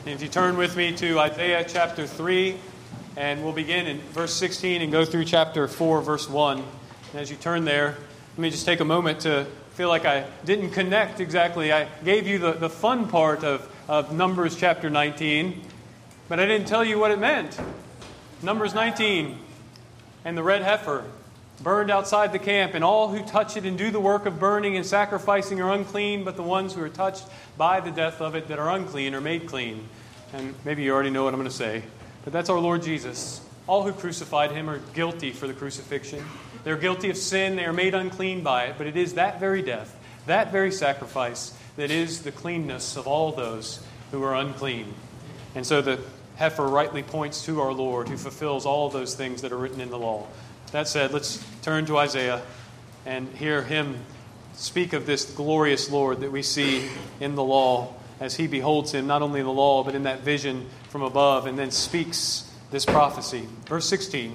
If you turn with me to Isaiah chapter 3, and we'll begin in verse 16 and go through chapter 4, verse 1. And as you turn there, let me just take a moment to feel like I didn't connect exactly. I gave you the fun part of Numbers chapter 19, but I didn't tell you what it meant. Numbers 19, and the red heifer burned outside the camp, and all who touch it and do the work of burning and sacrificing are unclean, but the ones who are touched by the death of it that are unclean are made clean. And maybe you already know what I'm going to say, but that's our Lord Jesus. All who crucified him are guilty for the crucifixion. They're guilty of sin. They are made unclean by it, but it is that very death, that very sacrifice, that is the cleanness of all those who are unclean. And so the heifer rightly points to our Lord, who fulfills all those things that are written in the law. That said, let's turn to Isaiah and hear him speak of this glorious Lord that we see in the law as he beholds him, not only in the law, but in that vision from above, and then speaks this prophecy. Verse 16,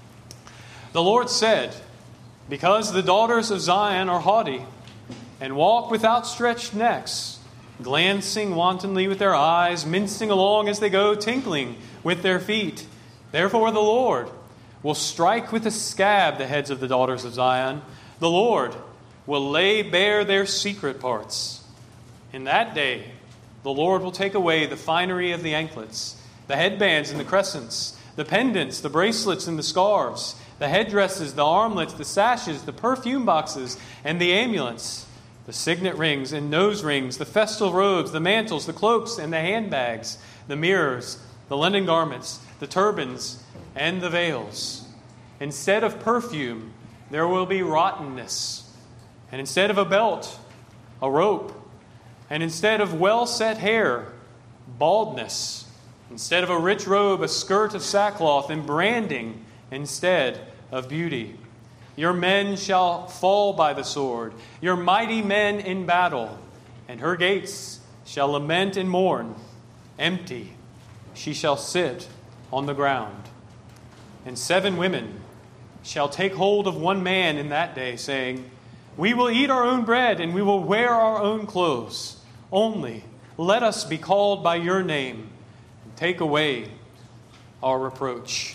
the Lord said, because the daughters of Zion are haughty and walk with outstretched necks, glancing wantonly with their eyes, mincing along as they go, tinkling with their feet. Therefore the Lord will strike with a scab the heads of the daughters of Zion. The Lord will lay bare their secret parts. In that day, the Lord will take away the finery of the anklets, the headbands and the crescents, the pendants, the bracelets and the scarves, the headdresses, the armlets, the sashes, the perfume boxes, and the amulets, the signet rings and nose rings, the festal robes, the mantles, the cloaks and the handbags, the mirrors, the linen garments, the turbans, and the veils. Instead of perfume, there will be rottenness. And instead of a belt, a rope. And instead of well-set hair, baldness. Instead of a rich robe, a skirt of sackcloth, and branding instead of beauty. Your men shall fall by the sword, your mighty men in battle. And her gates shall lament and mourn. Empty, she shall sit on the ground. And 7 women shall take hold of one man in that day, saying, we will eat our own bread, and we will wear our own clothes. Only let us be called by your name, and take away our reproach.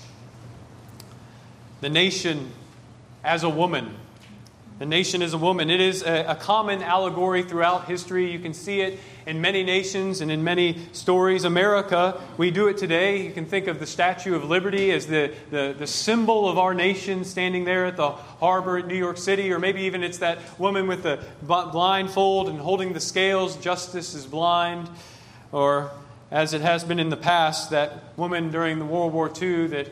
The nation as a woman. The nation as a woman. It is a common allegory throughout history. You can see it in many nations and in many stories. America, we do it today. You can think of the Statue of Liberty as the symbol of our nation standing there at the harbor at New York City. Or maybe even it's that woman with the blindfold and holding the scales, justice is blind. Or as it has been in the past, that woman during the World War II that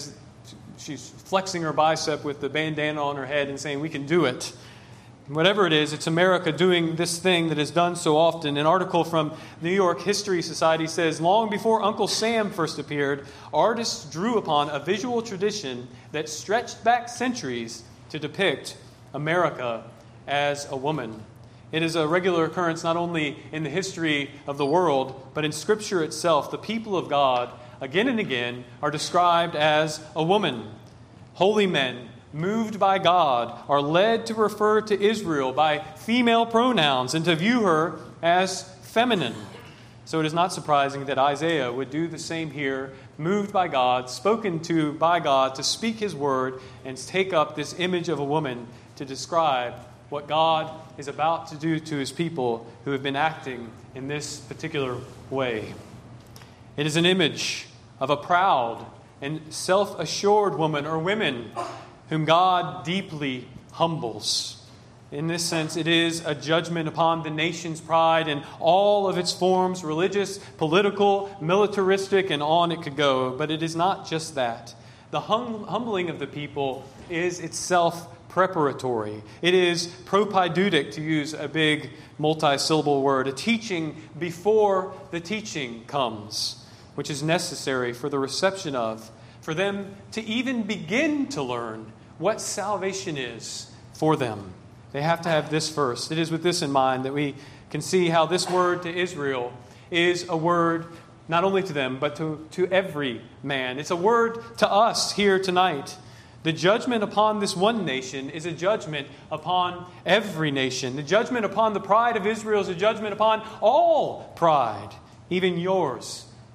she's flexing her bicep with the bandana on her head and saying, we can do it. Whatever it is, it's America doing this thing that is done so often. An article from New York History Society says, long before Uncle Sam first appeared, artists drew upon a visual tradition that stretched back centuries to depict America as a woman. It is a regular occurrence not only in the history of the world, but in Scripture itself. The people of God, again and again, are described as a woman. Holy men, moved by God, are led to refer to Israel by female pronouns and to view her as feminine. So it is not surprising that Isaiah would do the same here, moved by God, spoken to by God to speak his word and take up this image of a woman to describe what God is about to do to his people who have been acting in this particular way. It is an image of a proud and self-assured woman or women whom God deeply humbles. In this sense, it is a judgment upon the nation's pride in all of its forms, religious, political, militaristic, and on it could go. But it is not just that. The humbling of the people is itself preparatory. It is propaidutic, to use a big multi-syllable word, a teaching before the teaching comes, which is necessary for the reception of, for them to even begin to learn what salvation is for them. They have to have this first. It is with this in mind that we can see how this word to Israel is a word not only to them, but to every man. It's a word to us here tonight. The judgment upon this one nation is a judgment upon every nation. The judgment upon the pride of Israel is a judgment upon all pride, even yours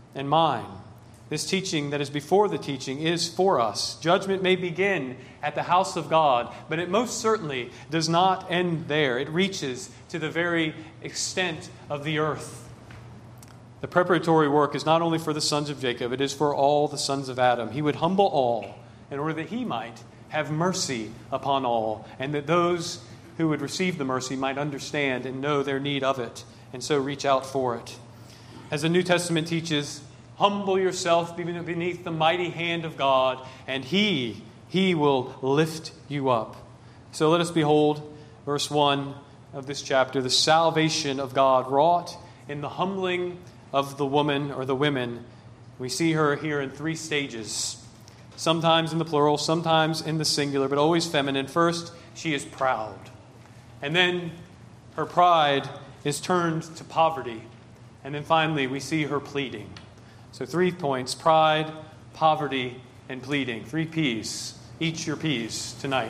and mine. This teaching that is before the teaching is for us. Judgment may begin at the house of God, but it most certainly does not end there. It reaches to the very extent of the earth. The preparatory work is not only for the sons of Jacob, it is for all the sons of Adam. He would humble all in order that he might have mercy upon all, and that those who would receive the mercy might understand and know their need of it, and so reach out for it. As the New Testament teaches, humble yourself beneath the mighty hand of God, and He will lift you up. So let us behold, verse 1 of this chapter, the salvation of God wrought in the humbling of the woman or the women. We see her here in three stages, sometimes in the plural, sometimes in the singular, but always feminine. First, she is proud. And then her pride is turned to poverty. And then finally, we see her pleading. So 3 points: pride, poverty, and pleading. 3 P's. Eat your P's tonight.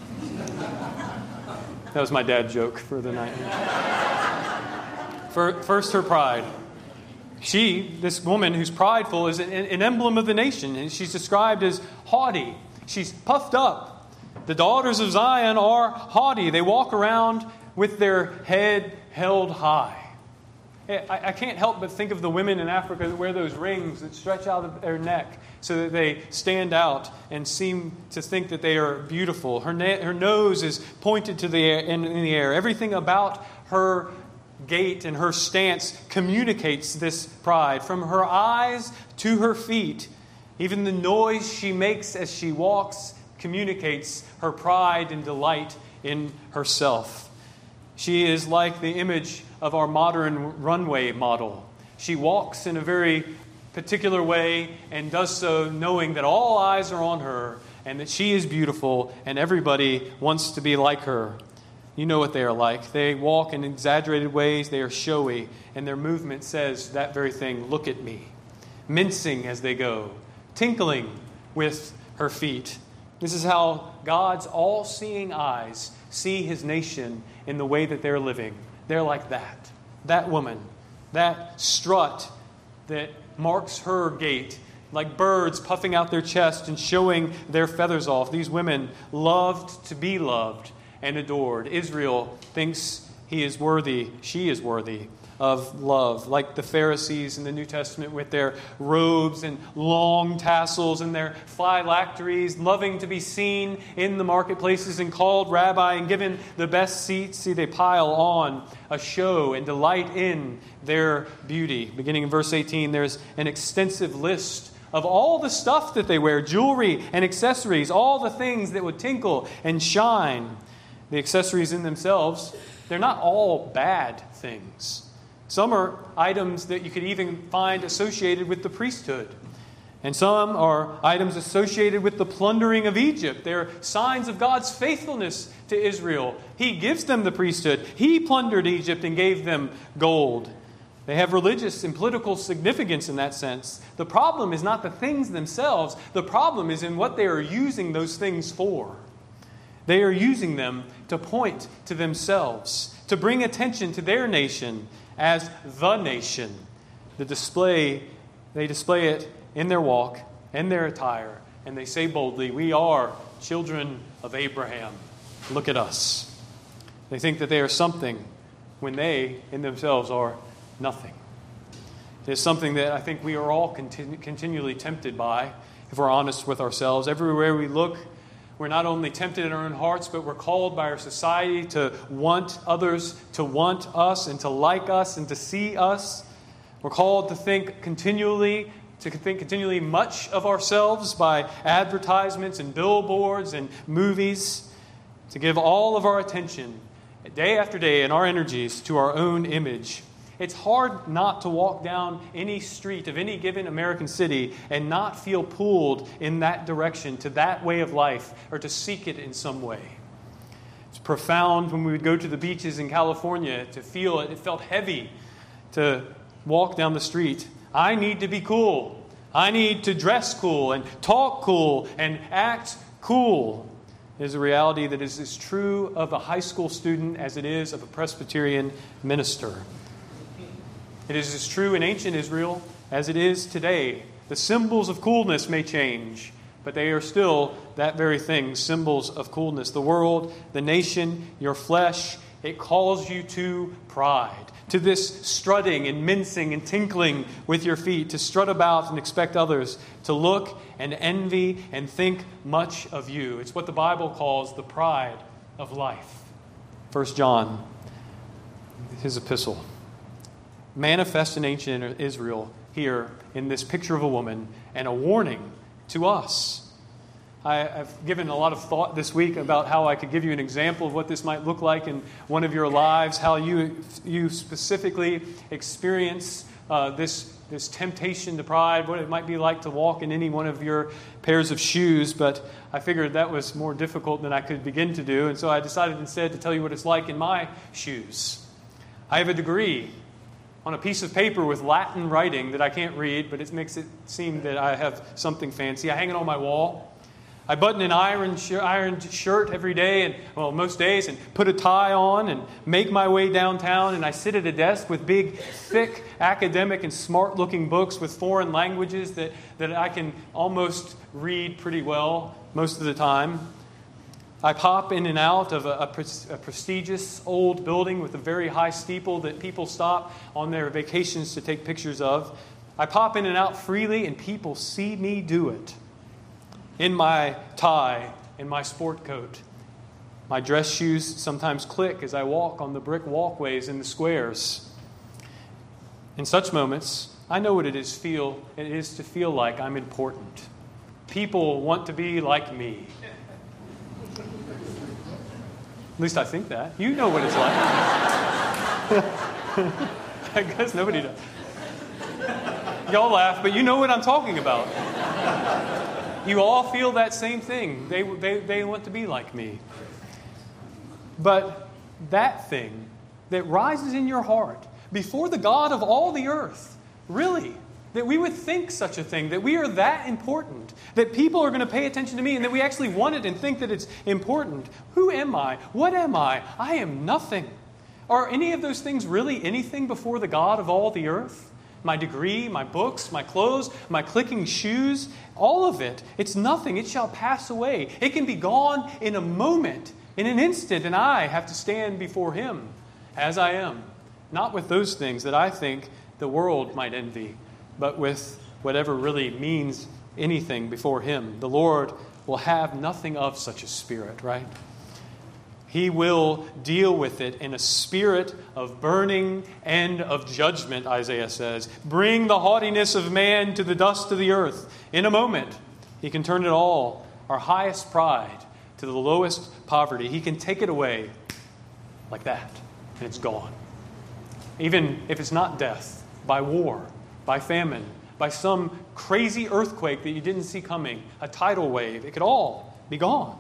That was my dad joke for the night. First, her pride. This woman who's prideful, is an emblem of the nation. And she's described as haughty. She's puffed up. The daughters of Zion are haughty. They walk around with their head held high. I can't help but think of the women in Africa that wear those rings that stretch out of their neck so that they stand out and seem to think that they are beautiful. Her nose is pointed to the air, in the air. Everything about her gait and her stance communicates this pride. From her eyes to her feet, even the noise she makes as she walks communicates her pride and delight in herself. She is like the image of our modern runway model. She walks in a very particular way and does so knowing that all eyes are on her and that she is beautiful and everybody wants to be like her. You know what they are like. They walk in exaggerated ways. They are showy, and their movement says that very thing: look at me. Mincing as they go, tinkling with her feet. This is how God's all-seeing eyes see His nation in the way that they're living. They're like that. That woman, that strut that marks her gait, like birds puffing out their chest and showing their feathers off. These women loved to be loved and adored. Israel thinks he is worthy, she is worthy of love, like the Pharisees in the New Testament with their robes and long tassels and their phylacteries, loving to be seen in the marketplaces and called rabbi and given the best seats. See, they pile on a show and delight in their beauty. Beginning in verse 18, there's an extensive list of all the stuff that they wear, jewelry and accessories, all the things that would tinkle and shine. The accessories in themselves, they're not all bad things. Some are items that you could even find associated with the priesthood. And some are items associated with the plundering of Egypt. They're signs of God's faithfulness to Israel. He gives them the priesthood. He plundered Egypt and gave them gold. They have religious and political significance in that sense. The problem is not the things themselves. The problem is in what they are using those things for. They are using them to point to themselves, to bring attention to their nation as the nation. They display it in their walk and their attire, and they say boldly, "We are children of Abraham. Look at us." They think that they are something when they, in themselves, are nothing. It is something that I think we are all continually tempted by, if we're honest with ourselves. Everywhere we look, we're not only tempted in our own hearts, but we're called by our society to want others to want us and to like us and to see us. We're called to think continually much of ourselves by advertisements and billboards and movies, to give all of our attention day after day and our energies to our own image. It's hard not to walk down any street of any given American city and not feel pulled in that direction, to that way of life, or to seek it in some way. It's profound when we would go to the beaches in California to feel it. It felt heavy to walk down the street. I need to be cool. I need to dress cool and talk cool and act cool. It is a reality that is as true of a high school student as it is of a Presbyterian minister. It is as true in ancient Israel as it is today. The symbols of coolness may change, but they are still that very thing, symbols of coolness. The world, the nation, your flesh, it calls you to pride, to this strutting and mincing and tinkling with your feet, to strut about and expect others to look and envy and think much of you. It's what the Bible calls the pride of life. 1 John, his epistle, manifest in ancient Israel here in this picture of a woman and a warning to us. I've given a lot of thought this week about how I could give you an example of what this might look like in one of your lives, how you specifically experience this temptation to pride, what it might be like to walk in any one of your pairs of shoes. But I figured that was more difficult than I could begin to do, and so I decided instead to tell you what it's like in my shoes. I have a degree on a piece of paper with Latin writing that I can't read, but it makes it seem that I have something fancy. I hang it on my wall. I button an ironed shirt every day, most days, and put a tie on and make my way downtown. And I sit at a desk with big, thick, academic and smart-looking books with foreign languages that I can almost read pretty well most of the time. I pop in and out of a prestigious old building with a very high steeple that people stop on their vacations to take pictures of. I pop in and out freely, and people see me do it. In my tie, in my sport coat. My dress shoes sometimes click as I walk on the brick walkways in the squares. In such moments, I know what it is to feel like I'm important. People want to be like me. At least I think that. You know what it's like. I guess nobody does. Y'all laugh, but you know what I'm talking about. You all feel that same thing. They want to be like me. But that thing that rises in your heart before the God of all the earth, really, that we would think such a thing, that we are that important, that people are going to pay attention to me, and that we actually want it and think that it's important. Who am I? What am I? I am nothing. Are any of those things really anything before the God of all the earth? My degree, my books, my clothes, my clicking shoes, all of it. It's nothing. It shall pass away. It can be gone in a moment, in an instant, and I have to stand before Him as I am. Not with those things that I think the world might envy, but with whatever really means anything before Him. The Lord will have nothing of such a spirit, right? He will deal with it in a spirit of burning and of judgment, Isaiah says. Bring the haughtiness of man to the dust of the earth. In a moment, He can turn it all, our highest pride, to the lowest poverty. He can take it away like that, and it's gone. Even if it's not death, by war, by famine, by some crazy earthquake that you didn't see coming, a tidal wave, it could all be gone.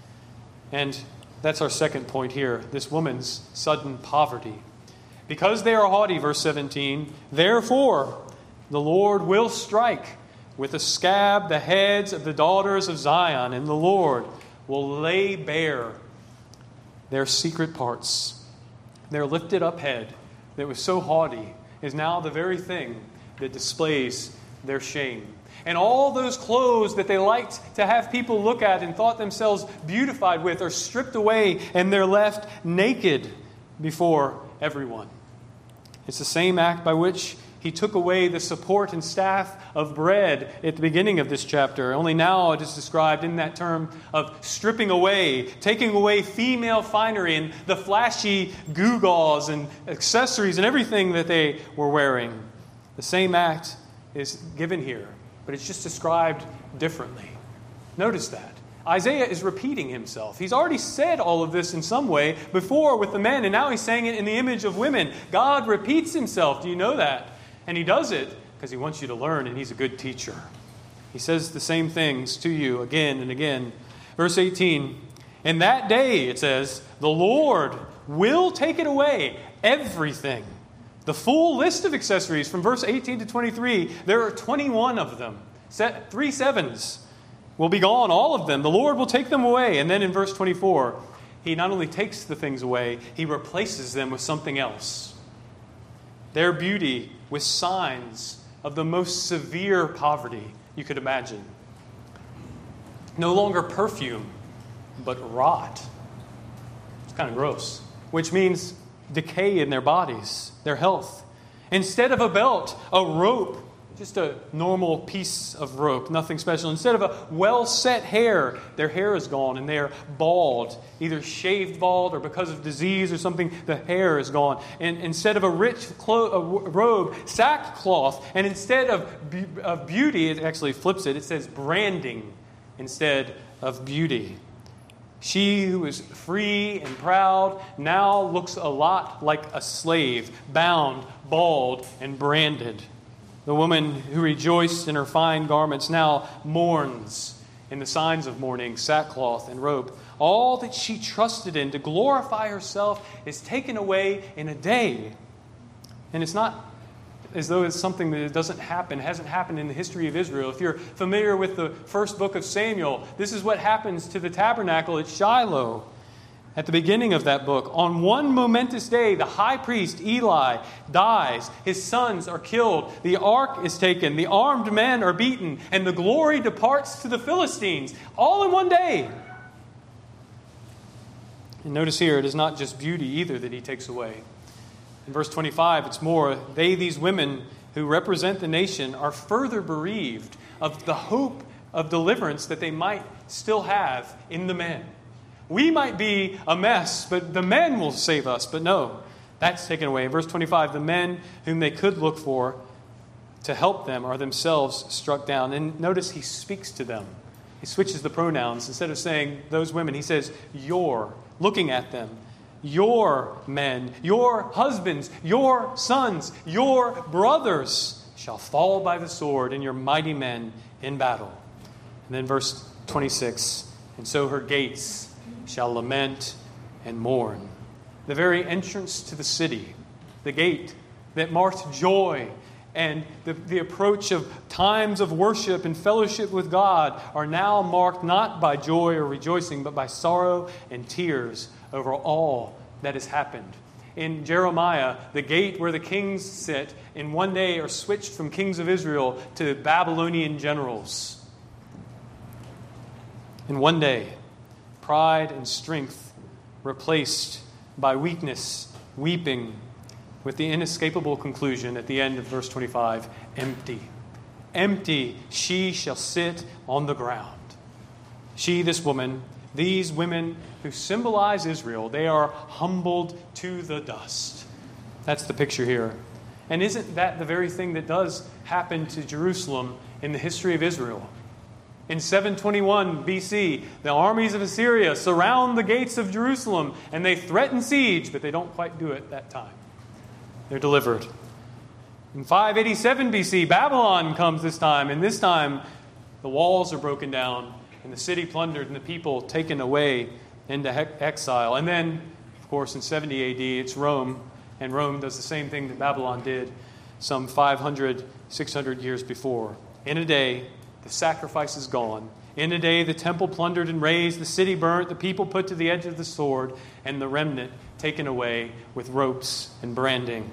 And that's our second point here, this woman's sudden poverty. Because they are haughty, verse 17, therefore the Lord will strike with a scab the heads of the daughters of Zion, and the Lord will lay bare their secret parts. Their lifted up head that was so haughty is now the very thing that displays their shame. And all those clothes that they liked to have people look at and thought themselves beautified with are stripped away, and they're left naked before everyone. It's the same act by which He took away the support and staff of bread at the beginning of this chapter. Only now it is described in that term of stripping away, taking away female finery and the flashy gewgaws and accessories and everything that they were wearing. The same act is given here, but it's just described differently. Notice that. Isaiah is repeating himself. He's already said all of this in some way before with the men, and now he's saying it in the image of women. God repeats Himself. Do you know that? And He does it because He wants you to learn, and He's a good teacher. He says the same things to you again and again. Verse 18, in that day, it says, the Lord will take it away, everything. The full list of accessories from verse 18 to 23, there are 21 of them. 3 sevens will be gone, all of them. The Lord will take them away. And then in verse 24, He not only takes the things away, He replaces them with something else. Their beauty with signs of the most severe poverty you could imagine. No longer perfume, but rot. It's kind of gross. Which means decay in their bodies, their health. Instead of a belt, a rope, just a normal piece of rope, nothing special. Instead of a well-set hair, their hair is gone and they are bald, either shaved bald or because of disease or something, the hair is gone. And instead of a rich robe, sackcloth. And instead of beauty, it actually flips it. It says branding instead of beauty. She who was free and proud now looks a lot like a slave, bound, bald, and branded. The woman who rejoiced in her fine garments now mourns in the signs of mourning, sackcloth and robe. All that she trusted in to glorify herself is taken away in a day. And it's not as though it's something that hasn't happened in the history of Israel. If you're familiar with the first book of Samuel, this is what happens to the tabernacle at Shiloh. At the beginning of that book, on one momentous day, the high priest Eli dies. His sons are killed. The ark is taken. The armed men are beaten. And the glory departs to the Philistines. All in one day. And notice here, it is not just beauty either that he takes away. In verse 25, it's more, these women who represent the nation, are further bereaved of the hope of deliverance that they might still have in the men. We might be a mess, but the men will save us. But no, that's taken away. In verse 25, the men whom they could look for to help them are themselves struck down. And notice he speaks to them. He switches the pronouns. Instead of saying those women, he says your, looking at them. Your men, your husbands, your sons, your brothers shall fall by the sword, and your mighty men in battle. And then verse 26, and so her gates shall lament and mourn. The very entrance to the city, the gate that marked joy and the approach of times of worship and fellowship with God, are now marked not by joy or rejoicing, but by sorrow and tears over all that has happened. In Jeremiah, the gate where the kings sit in one day are switched from kings of Israel to Babylonian generals. In one day, pride and strength replaced by weakness, weeping, with the inescapable conclusion at the end of verse 25, empty. Empty she shall sit on the ground. She, this woman, these women who symbolize Israel, they are humbled to the dust. That's the picture here. And isn't that the very thing that does happen to Jerusalem in the history of Israel? In 721 BC, the armies of Assyria surround the gates of Jerusalem and they threaten siege, but they don't quite do it that time. They're delivered. In 587 BC, Babylon comes this time, and this time the walls are broken down and the city plundered and the people taken away into exile. And then, of course, in 70 AD, it's Rome, and Rome does the same thing that Babylon did some 500, 600 years before. In a day, the sacrifice is gone. In a day, the temple plundered and razed, the city burnt, the people put to the edge of the sword, and the remnant taken away with ropes and branding.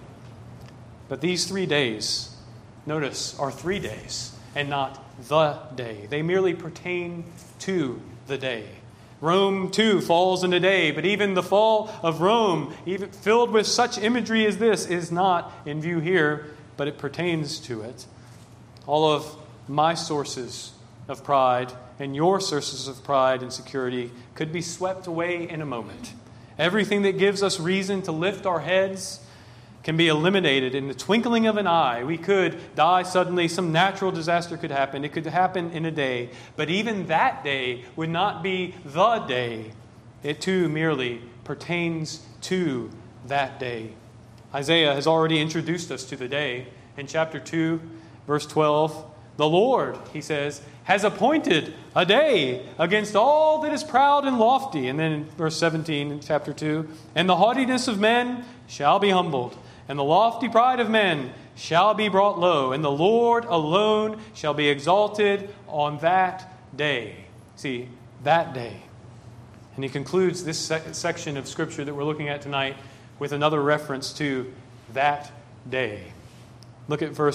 But these 3 days, notice, are 3 days and not the day. They merely pertain to the day. Rome, too, falls in a day, but even the fall of Rome, even filled with such imagery as this, is not in view here, but it pertains to it. All of my sources of pride and your sources of pride and security could be swept away in a moment. Everything that gives us reason to lift our heads can be eliminated in the twinkling of an eye. We could die suddenly. Some natural disaster could happen. It could happen in a day. But even that day would not be the day. It too merely pertains to that day. Isaiah has already introduced us to the day. In chapter 2, verse 12, the Lord, he says, has appointed a day against all that is proud and lofty. And then in verse 17 in chapter 2, and the haughtiness of men shall be humbled, and the lofty pride of men shall be brought low, and the Lord alone shall be exalted on that day. See, that day. And he concludes this section of Scripture that we're looking at tonight with another reference to that day. Look at verse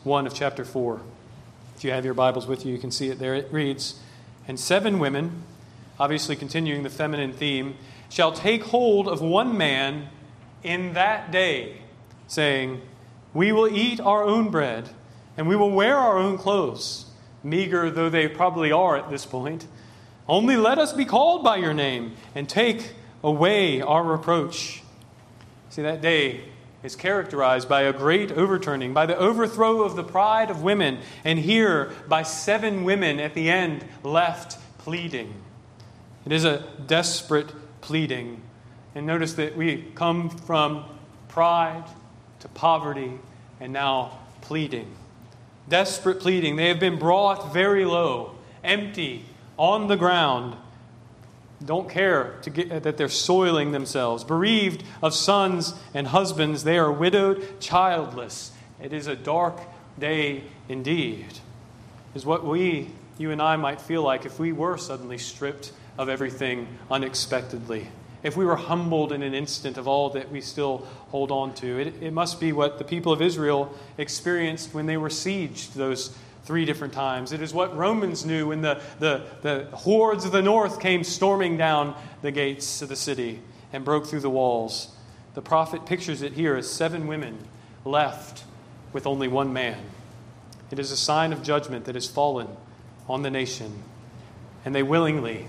1 of chapter 4. If you have your Bibles with you, you can see it there. It reads, "And 7 women," obviously continuing the feminine theme, "shall take hold of one man in that day, saying, we will eat our own bread, and we will wear our own clothes, meager though they probably are at this point. Only let us be called by your name, and take away our reproach." See, that day is characterized by a great overturning, by the overthrow of the pride of women, and here by 7 women at the end left pleading. It is a desperate pleading. And notice that we come from pride to poverty and now pleading. Desperate pleading. They have been brought very low, empty, on the ground. Don't care that they're soiling themselves. Bereaved of sons and husbands, they are widowed, childless. It is a dark day indeed. Is what you and I might feel like if we were suddenly stripped of everything unexpectedly. If we were humbled in an instant of all that we still hold on to. It must be what the people of Israel experienced when they were sieged those 3 different times. It is what Romans knew when the hordes of the north came storming down the gates of the city and broke through the walls. The prophet pictures it here as 7 women left with only one man. It is a sign of judgment that has fallen on the nation. And they willingly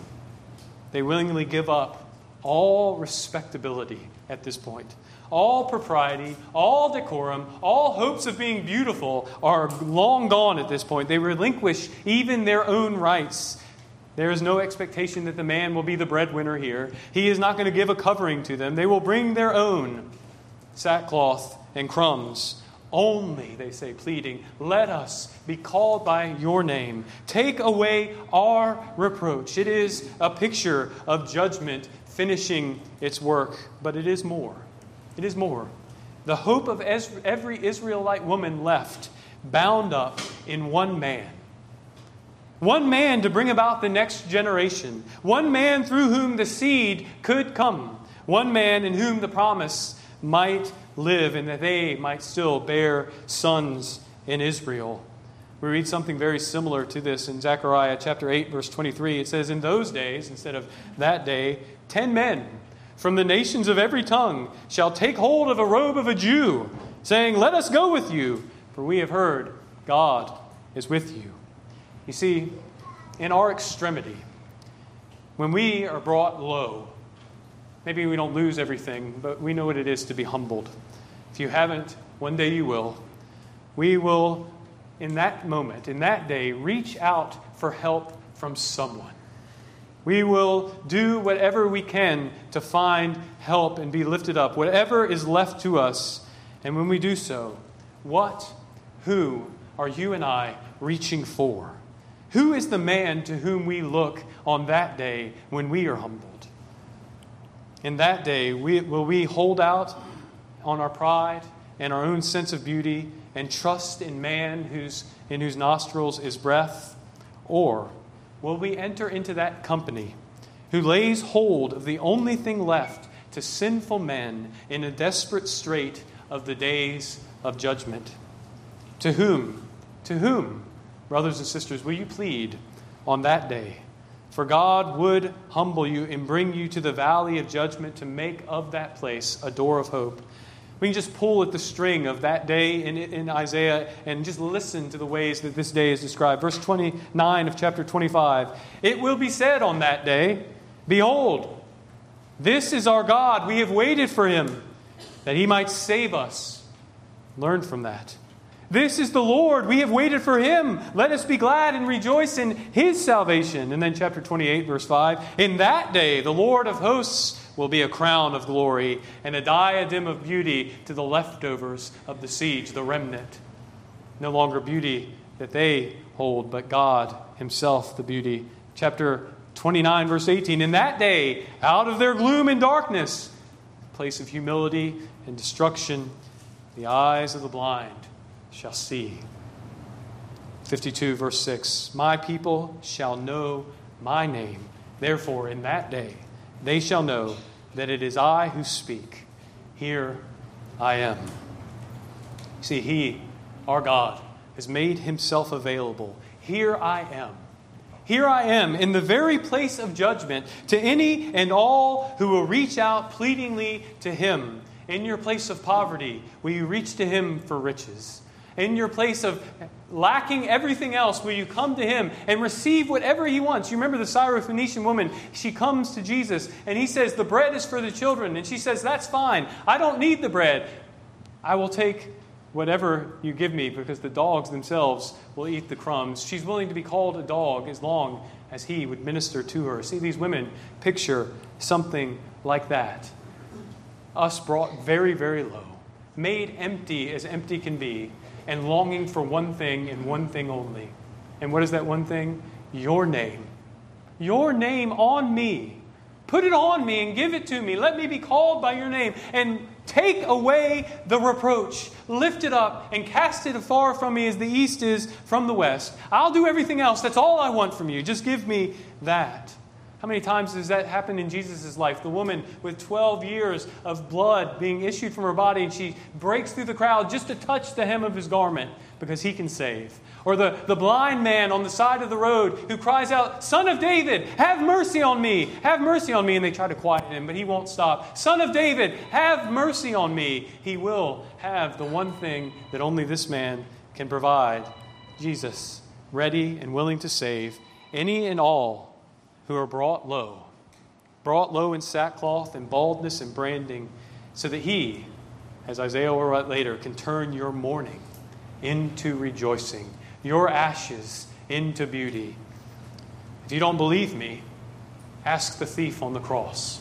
give up all respectability at this point. All propriety, all decorum, all hopes of being beautiful are long gone at this point. They relinquish even their own rights. There is no expectation that the man will be the breadwinner here. He is not going to give a covering to them. They will bring their own sackcloth and crumbs. Only, they say, pleading, let us be called by your name. Take away our reproach. It is a picture of judgment finishing its work, but it is more. It is more. The hope of every Israelite woman left, bound up in one man. One man to bring about the next generation. One man through whom the seed could come. One man in whom the promise might live and that they might still bear sons in Israel. We read something very similar to this in Zechariah chapter 8, verse 23. It says, in those days, instead of that day, 10 men from the nations of every tongue shall take hold of a robe of a Jew, saying, let us go with you, for we have heard God is with you. You see, in our extremity, when we are brought low, maybe we don't lose everything, but we know what it is to be humbled. If you haven't, one day you will. We will, in that moment, in that day, reach out for help from someone. We will do whatever we can to find help and be lifted up, whatever is left to us. And when we do so, who are you and I reaching for? Who is the man to whom we look on that day when we are humbled? In that day, will we hold out on our pride and our own sense of beauty and trust in man in whose nostrils is breath? Or will we enter into that company who lays hold of the only thing left to sinful men in a desperate strait of the days of judgment? To whom, brothers and sisters, will you plead on that day? For God would humble you and bring you to the valley of judgment to make of that place a door of hope. We can just pull at the string of that day in Isaiah and just listen to the ways that this day is described. Verse 29 of chapter 25. It will be said on that day, behold, this is our God. We have waited for him that he might save us. Learn from that. This is the Lord. We have waited for him. Let us be glad and rejoice in his salvation. And then chapter 28, verse 5. In that day, the Lord of hosts will be a crown of glory and a diadem of beauty to the leftovers of the siege, the remnant. No longer beauty that they hold, but God himself the beauty. Chapter 29, verse 18. In that day, out of their gloom and darkness, place of humility and destruction, the eyes of the blind shall see. 52, verse 6. My people shall know my name. Therefore, in that day, they shall know that it is I who speak. Here I am. See, he, our God, has made himself available. Here I am. Here I am in the very place of judgment to any and all who will reach out pleadingly to him. In your place of poverty, will you reach to him for riches? In your place of lacking everything else, will you come to him and receive whatever he wants? You remember the Syrophoenician woman, she comes to Jesus and he says, the bread is for the children. And she says, that's fine. I don't need the bread. I will take whatever you give me, because the dogs themselves will eat the crumbs. She's willing to be called a dog as long as he would minister to her. See, these women picture something like that. Us brought very, very low, made empty as empty can be, and longing for one thing and one thing only. And what is that one thing? Your name. Your name on me. Put it on me and give it to me. Let me be called by your name. And take away the reproach. Lift it up and cast it afar from me as the east is from the west. I'll do everything else. That's all I want from you. Just give me that. How many times does that happen in Jesus' life? The woman with 12 years of blood being issued from her body, and she breaks through the crowd just to touch the hem of his garment because he can save. Or the blind man on the side of the road who cries out, Son of David, have mercy on me. Have mercy on me. And they try to quiet him, but he won't stop. Son of David, have mercy on me. He will have the one thing that only this man can provide. Jesus, ready and willing to save any and all who are brought low in sackcloth and baldness and branding, so that he, as Isaiah will write later, can turn your mourning into rejoicing, your ashes into beauty. If you don't believe me, ask the thief on the cross.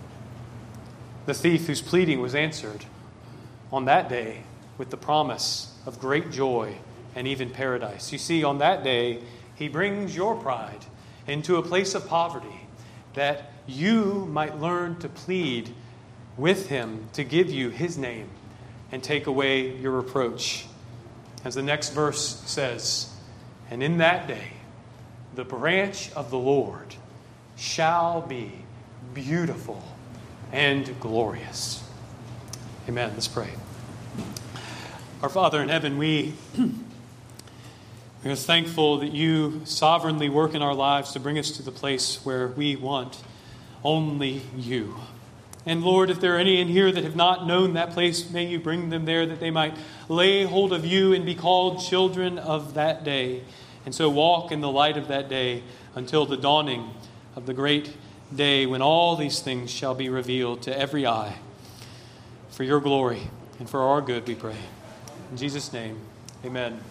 The thief whose pleading was answered on that day with the promise of great joy and even paradise. You see, on that day, he brings your pride into a place of poverty, that you might learn to plead with him to give you his name and take away your reproach. As the next verse says, and in that day, the branch of the Lord shall be beautiful and glorious. Amen. Let's pray. Our Father in heaven, we are thankful that you sovereignly work in our lives to bring us to the place where we want only you. And Lord, if there are any in here that have not known that place, may you bring them there that they might lay hold of you and be called children of that day. And so walk in the light of that day until the dawning of the great day when all these things shall be revealed to every eye. For your glory and for our good, we pray. In Jesus' name, amen.